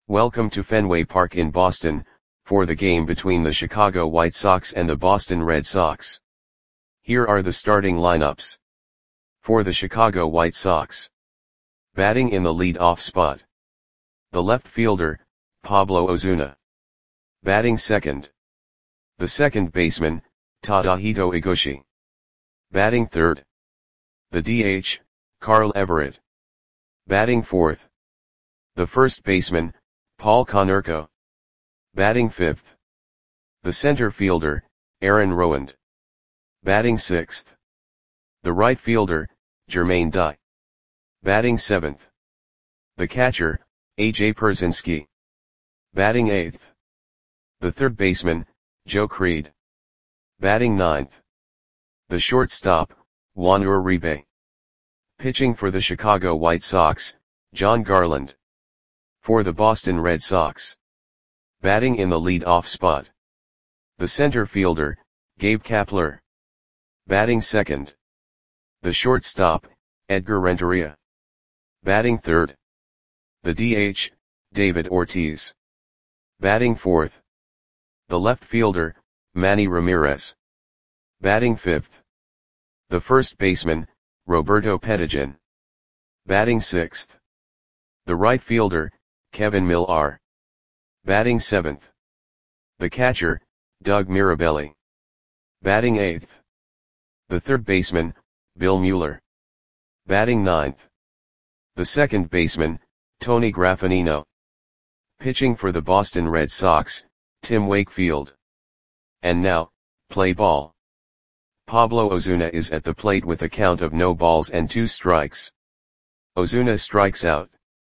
Welcome to Fenway Park in Boston, for the game between the Chicago White Sox and the Boston Red Sox. Here are the starting lineups. For the Chicago White Sox. Batting in the lead-off spot. The left fielder, Pablo Ozuna. Batting second. The second baseman, Tadahito Iguchi. Batting third. The DH, Carl Everett. Batting fourth. The first baseman, Paul Konerko. Batting fifth. The center fielder, Aaron Rowand. Batting sixth. The right fielder, Jermaine Dye. Batting seventh. The catcher, A.J. Pierzynski. Batting eighth. The third baseman, Joe Creed. Batting ninth. The shortstop, Juan Uribe. Pitching for the Chicago White Sox, John Garland. For the Boston Red Sox. Batting in the lead-off spot. The center fielder, Gabe Kapler. Batting second. The shortstop, Edgar Renteria. Batting third. The DH, David Ortiz. Batting fourth. The left fielder, Manny Ramirez. Batting fifth. The first baseman, Roberto Pettigian. Batting sixth. The right fielder, Kevin Millar. Batting seventh. The catcher, Doug Mirabelli. Batting eighth. The third baseman, Bill Mueller. Batting ninth. The second baseman, Tony Graffagnino. Pitching for the Boston Red Sox, Tim Wakefield. And now, play ball. Pablo Ozuna is at the plate with a count of no balls and 2 strikes. Ozuna strikes out.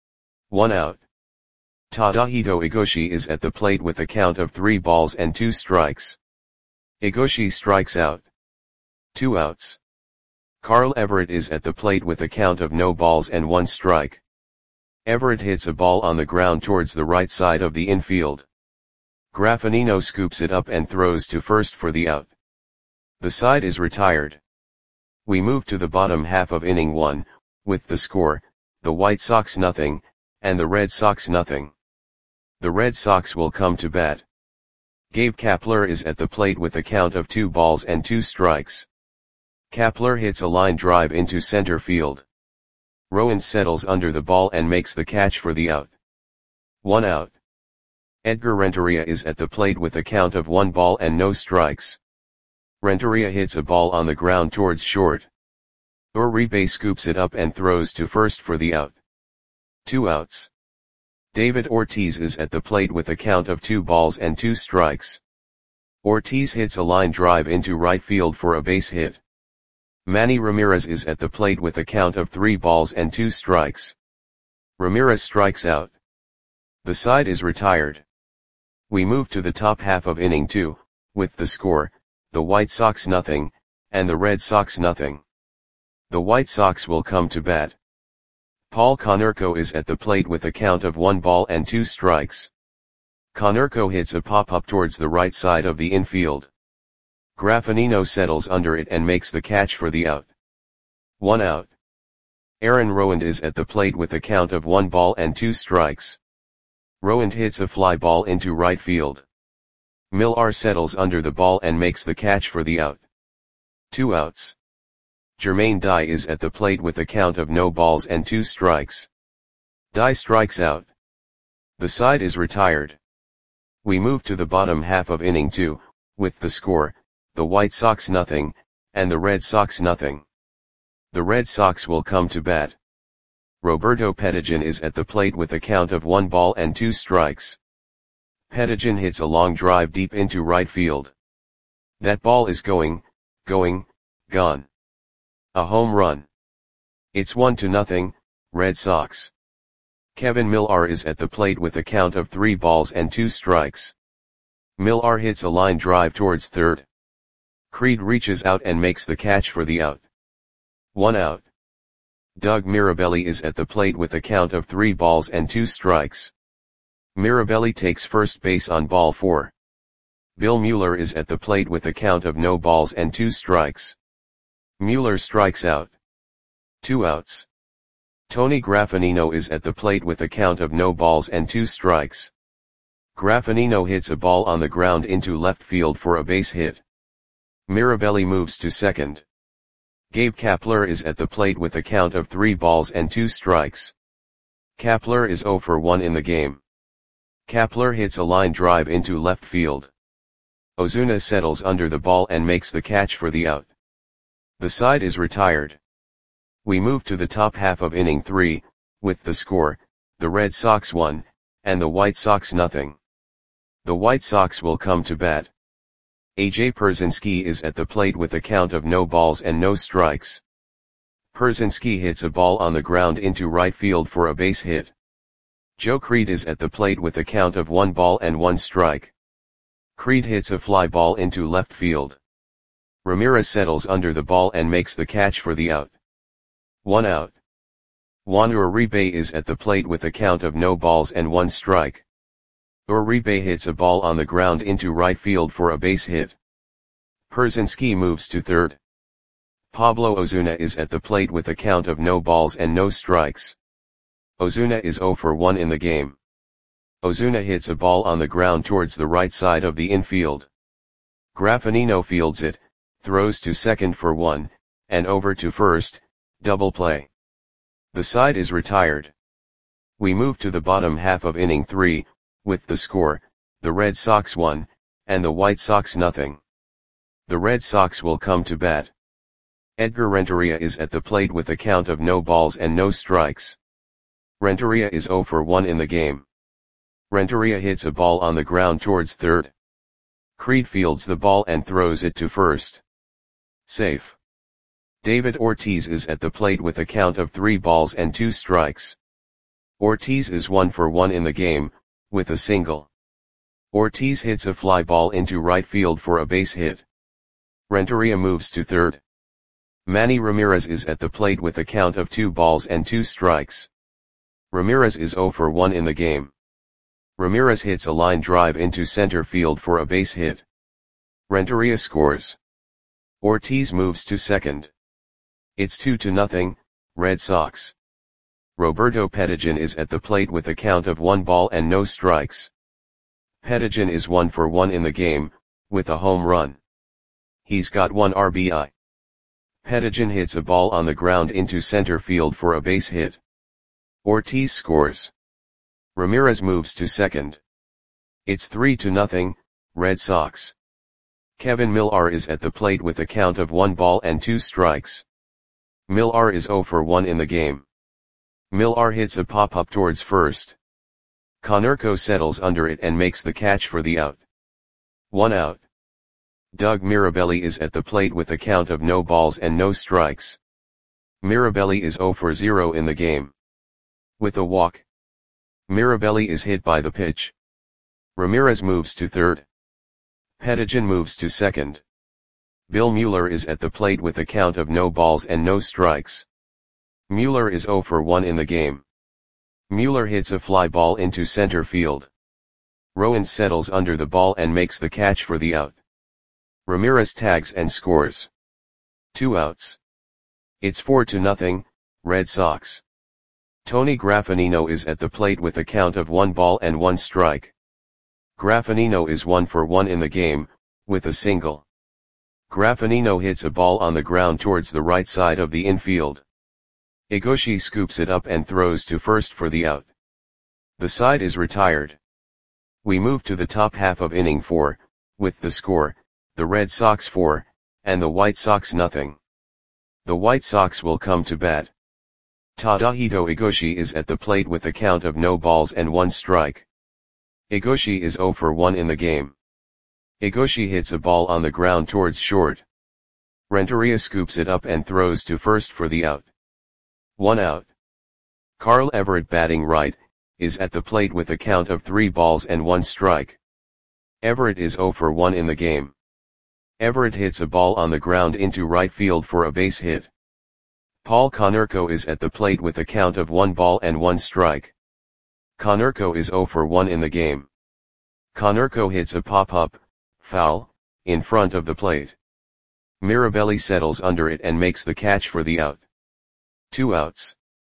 1 out. Tadahito Iguchi is at the plate with a count of 3 balls and 2 strikes. Iguchi strikes out. 2 outs. Carl Everett is at the plate with a count of no balls and 1 strike. Everett hits a ball on the ground towards the right side of the infield. Graffagnino scoops it up and throws to first for the out. The side is retired. We move to the bottom half of inning 1, with the score, the White Sox 0, and the Red Sox 0. The Red Sox will come to bat. Gabe Kapler is at the plate with a count of 2 balls and 2 strikes. Kapler hits a line drive into center field. Rowand settles under the ball and makes the catch for the out. 1 out. Edgar Renteria is at the plate with a count of 1 ball and no strikes. Renteria hits a ball on the ground towards short. Uribe scoops it up and throws to first for the out. 2 outs. David Ortiz is at the plate with a count of 2 balls and 2 strikes. Ortiz hits a line drive into right field for a base hit. Manny Ramirez is at the plate with a count of 3 balls and 2 strikes. Ramirez strikes out. The side is retired. We move to the top half of inning 2, with the score, the White Sox 0, and the Red Sox 0. The White Sox will come to bat. Paul Konerko is at the plate with a count of 1 ball and 2 strikes. Konerko hits a pop-up towards the right side of the infield. Graffagnino settles under it and makes the catch for the out. 1 out. Aaron Rowand is at the plate with a count of 1 ball and 2 strikes. Rowand hits a fly ball into right field. Millar settles under the ball and makes the catch for the out. 2 outs. Jermaine Dye is at the plate with a count of no balls and 2 strikes. Dye strikes out. The side is retired. We move to the bottom half of inning 2, with the score, the White Sox 0, and the Red Sox 0. The Red Sox will come to bat. Roberto Pettigian is at the plate with a count of 1 ball and 2 strikes. Pettigian hits a long drive deep into right field. That ball is gone. A home run. It's 1-0, Red Sox. Kevin Millar is at the plate with a count of 3 balls and 2 strikes. Millar hits a line drive towards third. Creed reaches out and makes the catch for the out. 1 out. Doug Mirabelli is at the plate with a count of 3 balls and 2 strikes. Mirabelli takes first base on ball 4. Bill Mueller is at the plate with a count of no balls and 2 strikes. Mueller strikes out. 2 outs. Tony Graffinino is at the plate with a count of no balls and 2 strikes. Graffinino hits a ball on the ground into left field for a base hit. Mirabelli moves to second. Gabe Kapler is at the plate with a count of 3 balls and 2 strikes. Kapler is 0 for 1 in the game. Kapler hits a line drive into left field. Ozuna settles under the ball and makes the catch for the out. The side is retired. We move to the top half of inning 3, with the score, the Red Sox 1, and the White Sox nothing. The White Sox will come to bat. A.J. Pierzynski is at the plate with a count of no balls and no strikes. Pierzynski hits a ball on the ground into right field for a base hit. Joe Creed is at the plate with a count of 1 ball and 1 strike. Creed hits a fly ball into left field. Ramirez settles under the ball and makes the catch for the out. 1 out. Juan Uribe is at the plate with a count of no balls and 1 strike. Uribe hits a ball on the ground into right field for a base hit. Pierzynski moves to third. Pablo Ozuna is at the plate with a count of no balls and no strikes. Ozuna is 0 for 1 in the game. Ozuna hits a ball on the ground towards the right side of the infield. Graffinino fields it, throws to second for 1, and over to first, double play. The side is retired. We move to the bottom half of inning 3, with the score, the Red Sox 1, and the White Sox nothing. The Red Sox will come to bat. Edgar Renteria is at the plate with a count of no balls and no strikes. Renteria is 0 for 1 in the game. Renteria hits a ball on the ground towards third. Creed fields the ball and throws it to first. Safe. David Ortiz is at the plate with a count of 3 balls and 2 strikes. Ortiz is 1 for 1 in the game, with a single. Ortiz hits a fly ball into right field for a base hit. Renteria moves to third. Manny Ramirez is at the plate with a count of 2 balls and 2 strikes. Ramirez is 0 for 1 in the game. Ramirez hits a line drive into center field for a base hit. Renteria scores. Ortiz moves to second. It's 2-0, Red Sox. Roberto Pettijohn is at the plate with a count of 1 ball and no strikes. Pettijohn is 1 for 1 in the game, with a home run. He's got 1 RBI. Pettijohn hits a ball on the ground into center field for a base hit. Ortiz scores. Ramirez moves to second. It's 3-0, Red Sox. Kevin Millar is at the plate with a count of 1 ball and 2 strikes. Millar is 0 for 1 in the game. Millar hits a pop-up towards first. Konerko settles under it and makes the catch for the out. 1 out. Doug Mirabelli is at the plate with a count of no balls and no strikes. Mirabelli is 0 for 0 in the game. With a walk. Mirabelli is hit by the pitch. Ramirez moves to third. Pettijohn moves to second. Bill Mueller is at the plate with a count of no balls and no strikes. Mueller is 0 for 1 in the game. Mueller hits a fly ball into center field. Rowan settles under the ball and makes the catch for the out. Ramirez tags and scores. 2 outs. It's 4-0, Red Sox. Tony Graffinino is at the plate with a count of 1 ball and 1 strike. Graffinino is 1 for 1 in the game, with a single. Graffinino hits a ball on the ground towards the right side of the infield. Igoshi scoops it up and throws to first for the out. The side is retired. We move to the top half of inning 4, with the score, the Red Sox 4, and the White Sox nothing. The White Sox will come to bat. Tadahito Igoshi is at the plate with a count of no balls and 1 strike. Igoshi is 0 for 1 in the game. Igoshi hits a ball on the ground towards short. Renteria scoops it up and throws to first for the out. 1 out. Carl Everett batting right, is at the plate with a count of 3 balls and 1 strike. Everett is 0 for 1 in the game. Everett hits a ball on the ground into right field for a base hit. Paul Konerko is at the plate with a count of 1 ball and 1 strike. Konerko is 0 for 1 in the game. Konerko hits a pop-up, foul, in front of the plate. Mirabelli settles under it and makes the catch for the out. 2 outs.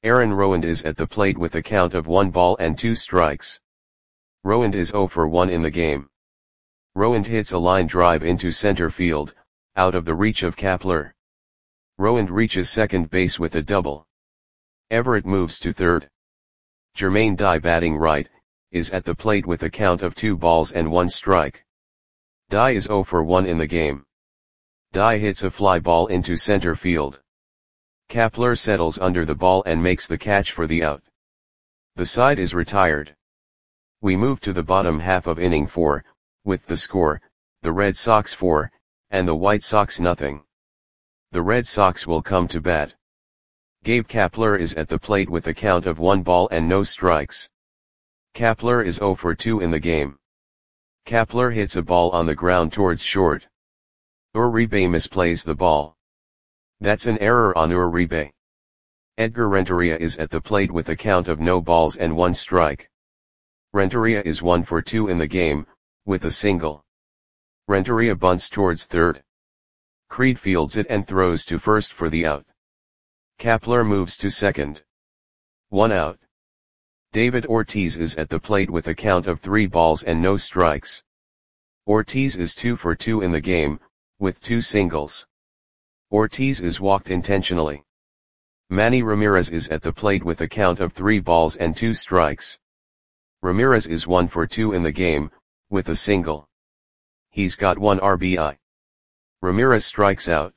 Aaron Rowand is at the plate with a count of 1 ball and 2 strikes. Rowand is 0 for 1 in the game. Rowand hits a line drive into center field, out of the reach of Kapler. Rowand reaches second base with a double. Everett moves to third. Jermaine Dye, batting right, is at the plate with a count of 2 balls and 1 strike. Dye is 0 for 1 in the game. Dye hits a fly ball into center field. Kapler settles under the ball and makes the catch for the out. The side is retired. We move to the bottom half of inning 4, with the score, the Red Sox 4, and the White Sox nothing. The Red Sox will come to bat. Gabe Kapler is at the plate with a count of 1 ball and no strikes. Kapler is 0 for 2 in the game. Kapler hits a ball on the ground towards short. Uribe misplays the ball. That's an error on Uribe. Edgar Renteria is at the plate with a count of no balls and 1 strike. Renteria is 1 for 2 in the game, with a single. Renteria bunts towards third. Creed fields it and throws to first for the out. Kapler moves to second. 1 out. David Ortiz is at the plate with a count of 3 balls and no strikes. Ortiz is 2 for 2 in the game, with 2 singles. Ortiz is walked intentionally. Manny Ramirez is at the plate with a count of 3 balls and 2 strikes. Ramirez is 1 for 2 in the game, with a single. He's got 1 RBI. Ramirez strikes out.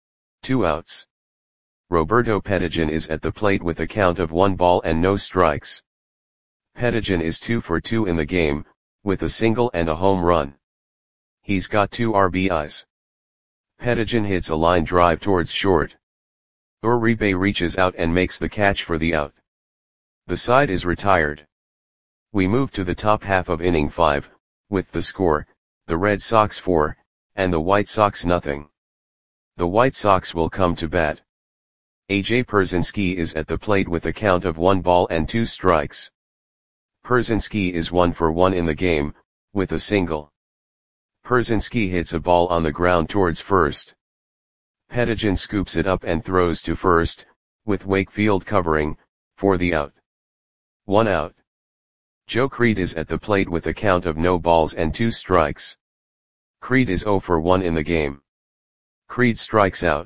2 outs. Roberto Pettigian is at the plate with a count of 1 ball and no strikes. Pettigian is 2 for 2 in the game, with a single and a home run. He's got 2 RBIs. Pettigian hits a line drive towards short. Uribe reaches out and makes the catch for the out. The side is retired. We move to the top half of inning 5, with the score, the Red Sox 4, and the White Sox nothing. The White Sox will come to bat. A.J. Pierzynski is at the plate with a count of 1 ball and 2 strikes. Pierzynski is 1 for 1 in the game, with a single. Pierzynski hits a ball on the ground towards first. Pettigian scoops it up and throws to first, with Wakefield covering, for the out. 1 out. Joe Creed is at the plate with a count of no balls and 2 strikes. Creed is 0 for 1 in the game. Creed strikes out.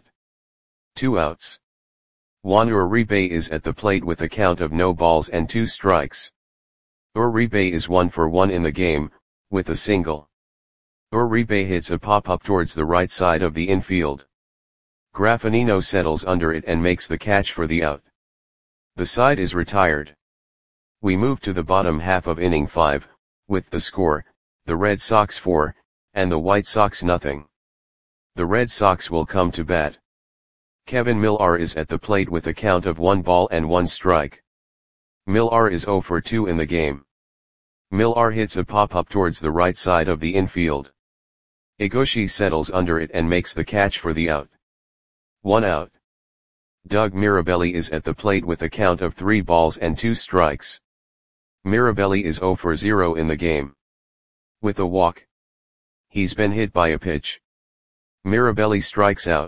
2 outs. Juan Uribe is at the plate with a count of no balls and 2 strikes. Uribe is 1 for 1 in the game, with a single. Uribe hits a pop-up towards the right side of the infield. Graffinino settles under it and makes the catch for the out. The side is retired. We move to the bottom half of inning 5, with the score, the Red Sox 4, and the White Sox nothing. The Red Sox will come to bat. Kevin Millar is at the plate with a count of 1 ball and 1 strike. Millar is 0 for 2 in the game. Millar hits a pop-up towards the right side of the infield. Egoshi settles under it and makes the catch for the out. 1 out. Doug Mirabelli is at the plate with a count of 3 balls and 2 strikes. Mirabelli is 0 for 0 in the game. With a walk. He's been hit by a pitch. Mirabelli strikes out.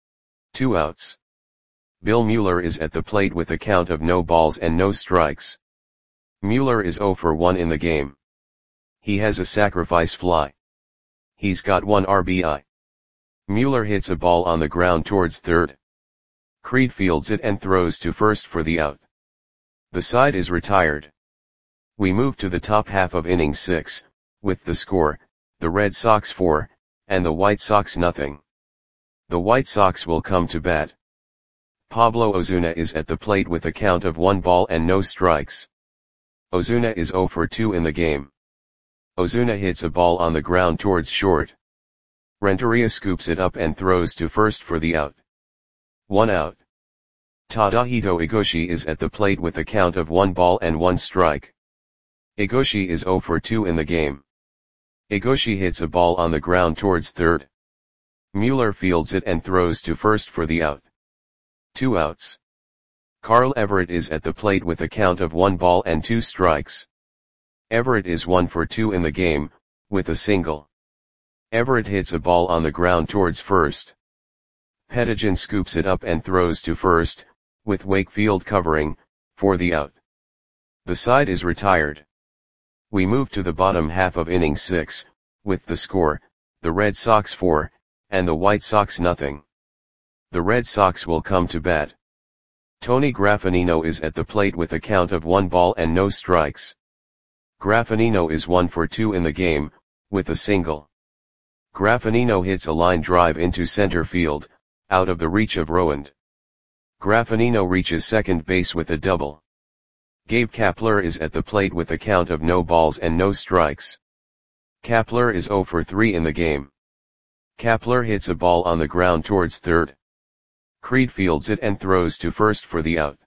2 outs. Bill Mueller is at the plate with a count of no balls and no strikes. Mueller is 0 for 1 in the game. He has a sacrifice fly. He's got 1 RBI. Mueller hits a ball on the ground towards third. Creed fields it and throws to first for the out. The side is retired. We move to the top half of inning 6, with the score, the Red Sox 4, and the White Sox nothing. The White Sox will come to bat. Pablo Ozuna is at the plate with a count of 1 ball and no strikes. Ozuna is 0 for 2 in the game. Ozuna hits a ball on the ground towards short. Renteria scoops it up and throws to first for the out. 1 out. Tadahito Egoshi is at the plate with a count of 1 ball and 1 strike. Egoshi is 0 for 2 in the game. Egoshi hits a ball on the ground towards third. Mueller fields it and throws to first for the out. 2 outs. Carl Everett is at the plate with a count of 1 ball and 2 strikes. Everett is 1 for 2 in the game, with a single. Everett hits a ball on the ground towards first. Pettigian scoops it up and throws to first, with Wakefield covering, for the out. The side is retired. We move to the bottom half of inning 6, with the score, the Red Sox 4, and the White Sox nothing. The Red Sox will come to bat. Tony Graffanino is at the plate with a count of 1 ball and no strikes. Graffanino is 1 for 2 in the game, with a single. Graffanino hits a line drive into center field, out of the reach of Rowand. Graffanino reaches second base with a double. Gabe Kapler is at the plate with a count of no balls and no strikes. Kapler is 0 for 3 in the game. Kapler hits a ball on the ground towards third. Creed fields it and throws to first for the out.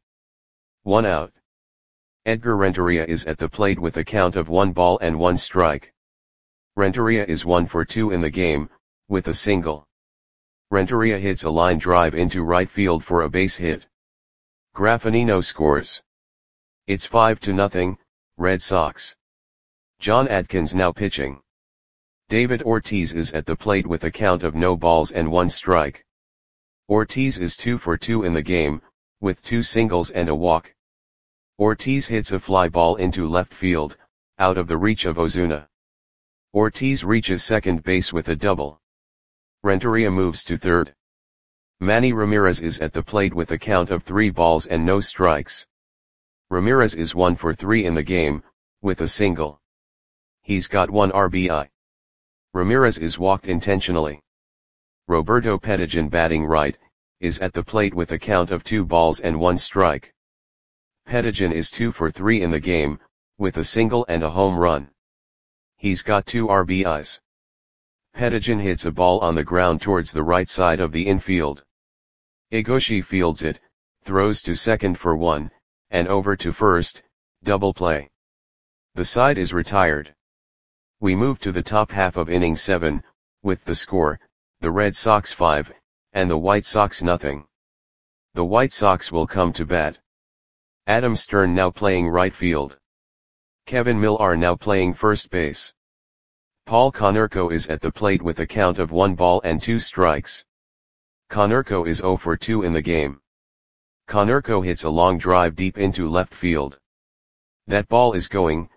1 out. Edgar Renteria is at the plate with a count of 1 ball and 1 strike. Renteria is 1 for 2 in the game, with a single. Renteria hits a line drive into right field for a base hit. Graffanino scores. It's 5-0, Red Sox. John Adkins now pitching. David Ortiz is at the plate with a count of no balls and 1 strike. Ortiz is 2 for 2 in the game, with 2 singles and a walk. Ortiz hits a fly ball into left field, out of the reach of Ozuna. Ortiz reaches second base with a double. Renteria moves to third. Manny Ramirez is at the plate with a count of 3 balls and no strikes. Ramirez is 1 for 3 in the game, with a single. He's got 1 RBI. Ramirez is walked intentionally. Roberto Pettigian, batting right, is at the plate with a count of 2 balls and 1 strike. Pettigian is 2 for 3 in the game, with a single and a home run. He's got 2 RBIs. Pettigian hits a ball on the ground towards the right side of the infield. Igoshi fields it, throws to second for 1, and over to first, double play. The side is retired. We move to the top half of inning 7, with the score, the Red Sox 5, and the White Sox nothing. The White Sox will come to bat. Adam Stern now playing right field. Kevin Millar now playing first base. Paul Konerko is at the plate with a count of 1 ball and 2 strikes. Konerko is 0 for 2 in the game. Konerko hits a long drive deep into left field. That ball is gone.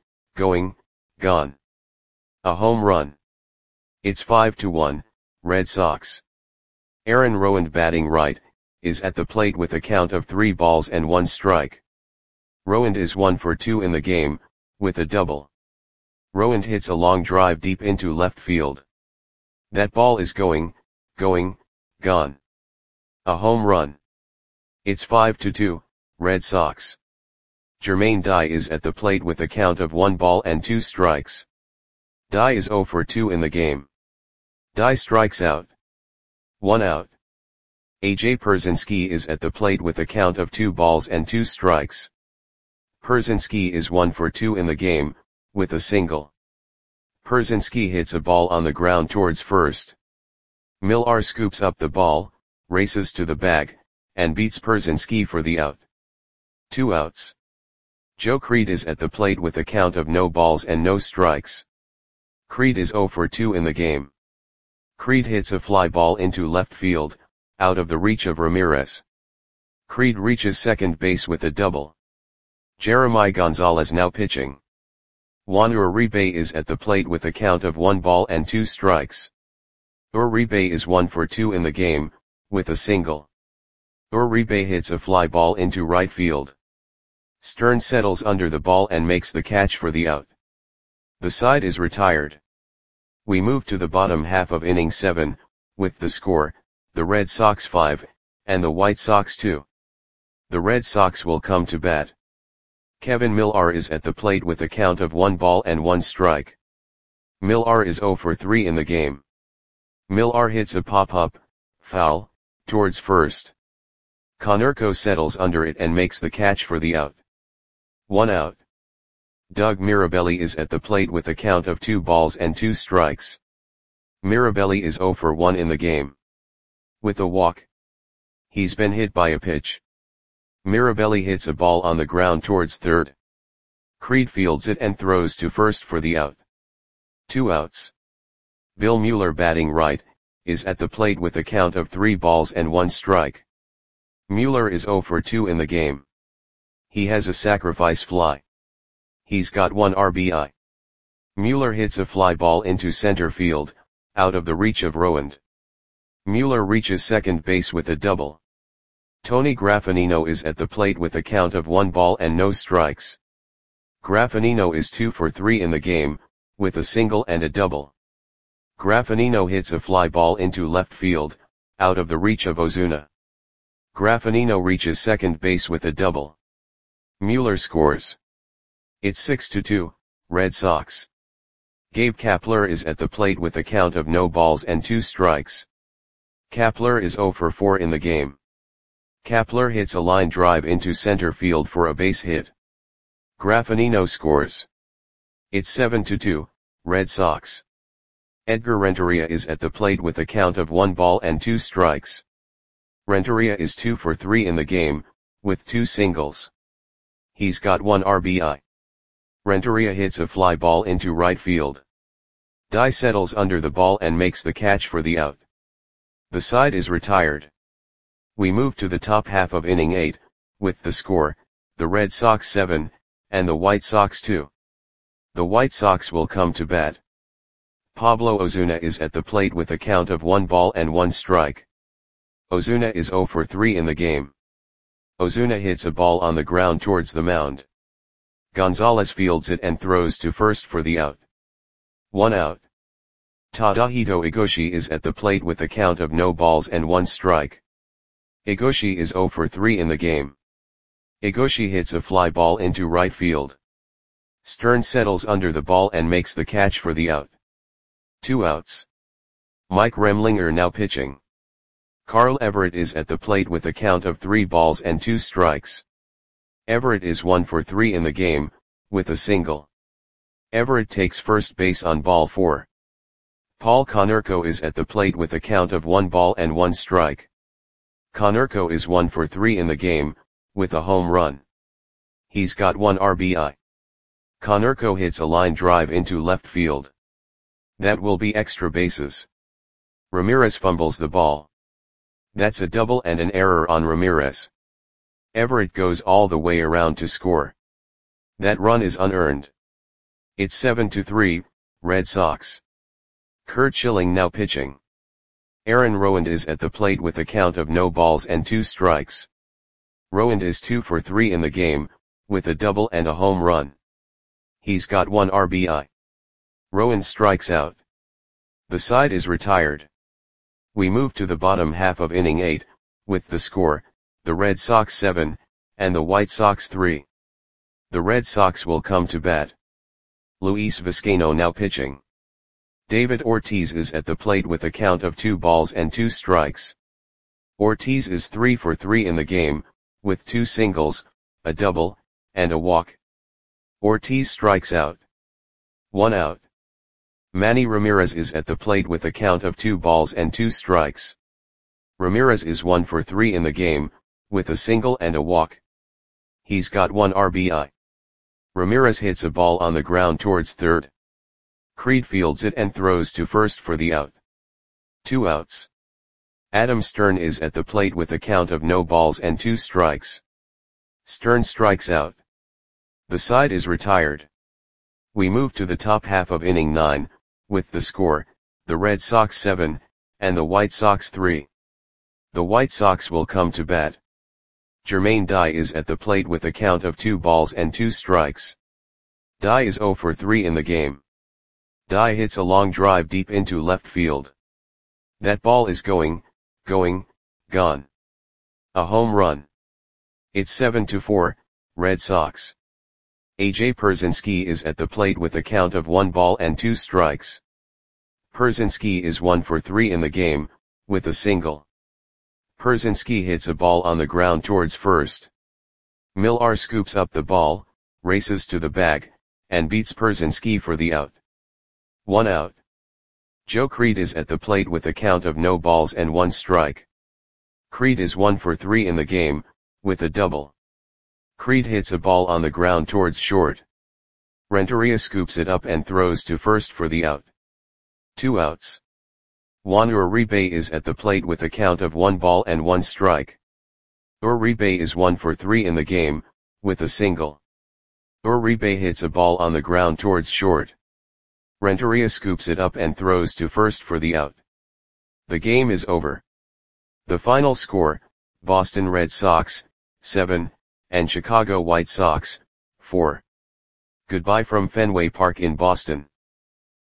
A home run. It's 5-1, Red Sox. Aaron Rowand, batting right, is at the plate with a count of 3 balls and 1 strike. Rowand is 1 for 2 in the game, with a double. Rowand hits a long drive deep into left field. That ball is gone. A home run. It's 5-2, Red Sox. Jermaine Dye is at the plate with a count of 1 ball and 2 strikes. Dye is 0 for 2 in the game. Dye strikes out. 1 out. AJ Pierzynski is at the plate with a count of 2 balls and 2 strikes. Pierzynski is 1 for 2 in the game, with a single. Pierzynski hits a ball on the ground towards first. Millar scoops up the ball, races to the bag, and beats Pierzynski for the out. 2 outs. Joe Creed is at the plate with a count of no balls and no strikes. Creed is 0 for 2 in the game. Creed hits a fly ball into left field, out of the reach of Ramirez. Creed reaches second base with a double. Jeremy Gonzalez now pitching. Juan Uribe is at the plate with a count of 1 ball and 2 strikes. Uribe is 1 for 2 in the game, with a single. Uribe hits a fly ball into right field. Stern settles under the ball and makes the catch for the out. The side is retired. We move to the bottom half of inning 7, with the score, the Red Sox 5, and the White Sox 2. The Red Sox will come to bat. Kevin Millar is at the plate with a count of 1 ball and 1 strike. Millar is 0 for 3 in the game. Millar hits a pop-up, foul, towards first. Konerko settles under it and makes the catch for the out. 1 out. Doug Mirabelli is at the plate with a count of 2 balls and 2 strikes. Mirabelli is 0 for 1 in the game. With a walk. He's been hit by a pitch. Mirabelli hits a ball on the ground towards third. Creed fields it and throws to first for the out. 2 outs. Bill Mueller, batting right, is at the plate with a count of 3 balls and 1 strike. Mueller is 0 for 2 in the game. He has a sacrifice fly. He's got 1 RBI. Mueller hits a fly ball into center field, out of the reach of Rowand. Mueller reaches second base with a double. Tony Graffagnino is at the plate with a count of 1 ball and no strikes. Graffagnino is 2 for 3 in the game, with a single and a double. Graffagnino hits a fly ball into left field, out of the reach of Ozuna. Graffagnino reaches second base with a double. Mueller scores. It's 6-2, Red Sox. Gabe Kapler is at the plate with a count of no balls and 2 strikes. Kapler is 0 for 4 in the game. Kapler hits a line drive into center field for a base hit. Graffagnino scores. It's 7-2, Red Sox. Edgar Renteria is at the plate with a count of 1 ball and 2 strikes. Renteria is 2 for 3 in the game, with 2 singles. He's got 1 RBI. Renteria hits a fly ball into right field. Dye settles under the ball and makes the catch for the out. The side is retired. We move to the top half of inning 8, with the score, the Red Sox 7, and the White Sox 2. The White Sox will come to bat. Pablo Ozuna is at the plate with a count of 1 ball and 1 strike. Ozuna is 0 for 3 in the game. Ozuna hits a ball on the ground towards the mound. Gonzalez fields it and throws to first for the out. 1 out. Tadahito Igoshi is at the plate with a count of no balls and 1 strike. Igoshi is 0 for 3 in the game. Igoshi hits a fly ball into right field. Stern settles under the ball and makes the catch for the out. 2 outs. Mike Remlinger now pitching. Carl Everett is at the plate with a count of 3 balls and 2 strikes. Everett is 1 for 3 in the game, with a single. Everett takes first base on ball 4. Paul Konerko is at the plate with a count of 1 ball and 1 strike. Konerko is 1 for 3 in the game, with a home run. He's got 1 RBI. Konerko hits a line drive into left field. That will be extra bases. Ramirez fumbles the ball. That's a double and an error on Ramirez. Everett goes all the way around to score. That run is unearned. It's 7-3, Red Sox. Curt Schilling now pitching. Aaron Rowand is at the plate with a count of no balls and 2 strikes. Rowand is 2 for 3 in the game, with a double and a home run. He's got 1 RBI. Rowand strikes out. The side is retired. We move to the bottom half of inning 8, with the score, the Red Sox 7, and the White Sox 3. The Red Sox will come to bat. Luis Vizcaino now pitching. David Ortiz is at the plate with a count of 2 balls and 2 strikes. Ortiz is 3 for 3 in the game, with 2 singles, a double, and a walk. Ortiz strikes out. 1 out. Manny Ramirez is at the plate with a count of 2 balls and 2 strikes. Ramirez is 1 for 3 in the game, with a single and a walk. He's got 1 RBI. Ramirez hits a ball on the ground towards third. Creed fields it and throws to first for the out. 2 outs. Adam Stern is at the plate with a count of no balls and 2 strikes. Stern strikes out. The side is retired. We move to the top half of inning 9, with the score, the Red Sox 7, and the White Sox 3. The White Sox will come to bat. Jermaine Dye is at the plate with a count of 2 balls and 2 strikes. Dye is 0 for 3 in the game. Dye hits a long drive deep into left field. That ball is gone. A home run. It's 7-4, Red Sox. A.J. Pierzynski is at the plate with a count of 1 ball and 2 strikes. Pierzynski is 1 for 3 in the game, with a single. Pierzynski hits a ball on the ground towards first. Millar scoops up the ball, races to the bag, and beats Pierzynski for the out. 1 out. Joe Creed is at the plate with a count of no balls and 1 strike. Creed is 1 for 3 in the game, with a double. Creed hits a ball on the ground towards short. Renteria scoops it up and throws to first for the out. 2 outs. Juan Uribe is at the plate with a count of 1 ball and 1 strike. Uribe is 1 for 3 in the game, with a single. Uribe hits a ball on the ground towards short. Renteria scoops it up and throws to first for the out. The game is over. The final score, Boston Red Sox, 7, and Chicago White Sox, 4. Goodbye from Fenway Park in Boston.